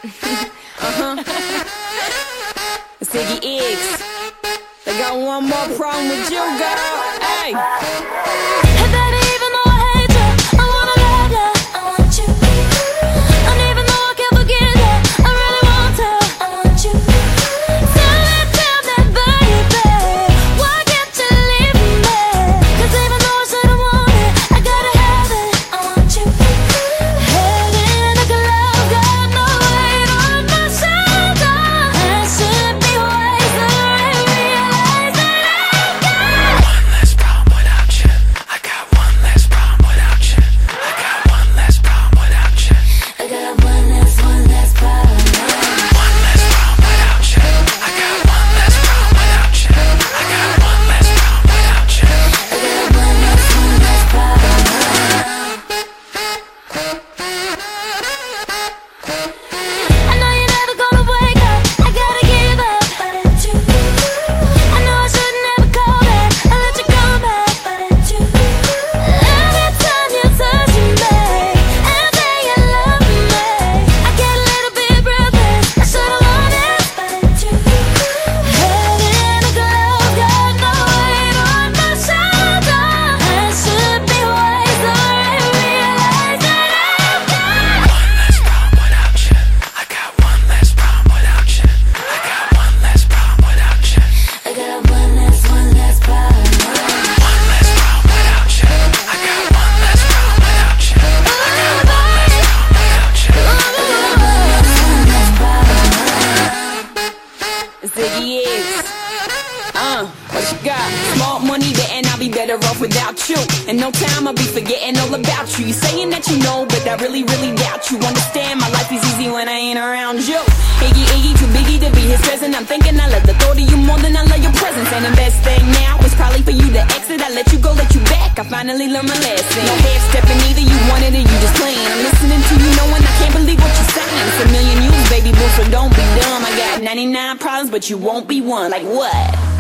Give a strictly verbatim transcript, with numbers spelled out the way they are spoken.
Uh-huh. It's Iggy Iggs. They got one more problem with you, girl. Hey. Hey baby, even though I hate you, I wanna love you, I want you. And even though I can't forget you, I really want to, I want you. Tell me, tell me, baby, why can't you leave me? Cause even though I said I want it, I gotta have it, I want you. Heading like a love, got no weight on my shoulder. I should be wiser and realize that I've got one less problem without you. I got one less problem without you. I got one less problem without you. I got one less, one less problem. One less problem without you. I got one less problem without you. I got one less problem without you. I got one less, one less problem. I know you're never gonna wake up, I gotta give up, but it's you. I know I should never call back, I let you go back, but it's you. Every time you touch me and say you love me, I get a little bit breathless, I should've known it, but it's you. Heading like a love, got no weight on my shoulder. I should be wiser and realize that I've got One less problem without you. I got one less problem without you. I got one less problem without you. I got one less, one less problem. One less problem without you. I got one less problem without you. I got one less problem without you. It's Iggy Iggs. Uh, what you got? Small money there and I'll be better off without you. In no time I'll be forgetting all about you. You saying that you know, but I really, really doubt you. Understand my life is easy when I ain't around you. Iggy Iggy, too biggie to be his present. I'm thinking I love the thought of you more than I love your presence. And the best thing now is probably for you to exit. I let you go, let you back. I finally learned my lesson. No half stepping either, you wanted it, you just playing. I'm listening to you knowing I can't believe what you're saying. It's a million you, baby boo, so don't be dumb. I got ninety-nine problems, but you won't be one. Like what?